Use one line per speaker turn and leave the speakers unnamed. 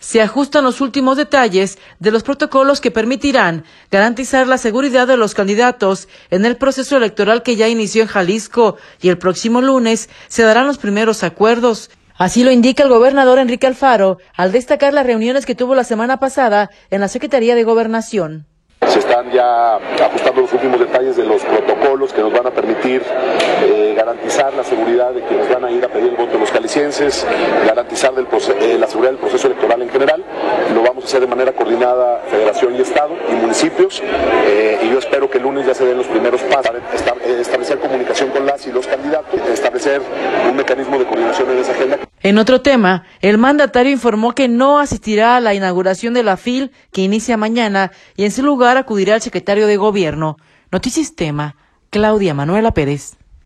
se ajustan los últimos detalles de los protocolos que permitirán garantizar la seguridad de los candidatos en el proceso electoral que ya inició en Jalisco, y el próximo lunes se darán los primeros acuerdos. Así lo indica el gobernador Enrique Alfaro al destacar las reuniones que tuvo la semana pasada en la Secretaría de Gobernación.
Se están ya ajustando los últimos detalles de los protocolos que nos van a permitir garantizar la seguridad de quienes van a ir a pedir el voto de los jaliscienses, garantizar la seguridad del proceso electoral en general. Lo vamos a hacer de manera coordinada Federación y Estado y municipios, y yo espero que el lunes ya se den los primeros pasos para establecer comunicación con las y los candidatos, establecer un mecanismo de coordinación en esa agenda.
En otro tema, el mandatario informó que no asistirá a la inauguración de la FIL, que inicia mañana, y en su lugar acudirá al secretario de Gobierno. Notisistema, Claudia Manuela Pérez.